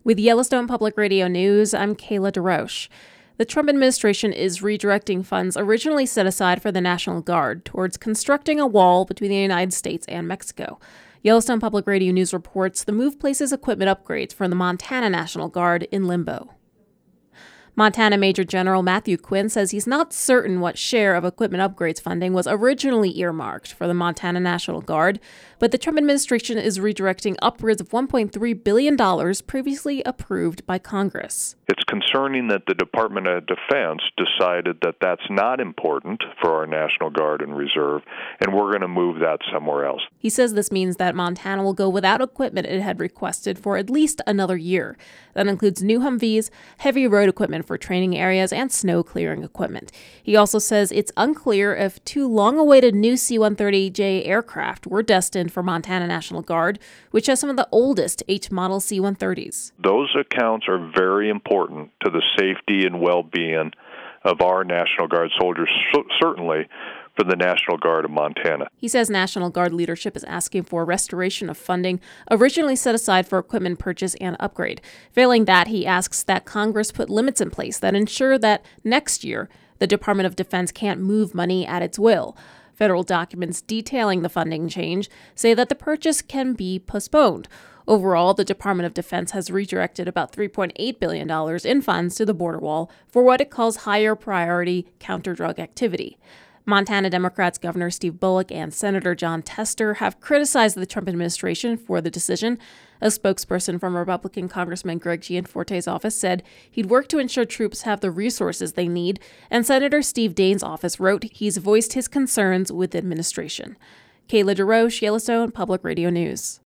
With Yellowstone Public Radio News, I'm Kayla DeRoche. The Trump administration is redirecting funds originally set aside for the National Guard towards constructing a wall between the United States and Mexico. Yellowstone Public Radio News reports the move places equipment upgrades for the Montana National Guard in limbo. Montana Major General Matthew Quinn says he's not certain what share of equipment upgrades funding was originally earmarked for the Montana National Guard, but the Trump administration is redirecting upwards of $1.3 billion previously approved by Congress. It's concerning that the Department of Defense decided that that's not important for our National Guard and Reserve, and we're going to move that somewhere else. He says this means that Montana will go without equipment it had requested for at least another year. That includes new Humvees, heavy road equipment for training areas, and snow clearing equipment. He also says it's unclear if two long-awaited new C-130J aircraft were destined for Montana National Guard, which has some of the oldest H-model C-130s. Those accounts are very important to the safety and well-being of our National Guard soldiers, certainly for the National Guard of Montana. He says National Guard leadership is asking for restoration of funding originally set aside for equipment purchase and upgrade. Failing that, he asks that Congress put limits in place that ensure that next year the Department of Defense can't move money at its will. Federal documents detailing the funding change say that the purchase can be postponed. Overall, the Department of Defense has redirected about $3.8 billion in funds to the border wall for what it calls higher priority counter-drug activity. Montana Democrats Governor Steve Bullock and Senator Jon Tester have criticized the Trump administration for the decision. A spokesperson from Republican Congressman Greg Gianforte's office said he'd work to ensure troops have the resources they need, and Senator Steve Daines' office wrote he's voiced his concerns with the administration. Kayla DeRoche, Yellowstone Public Radio News.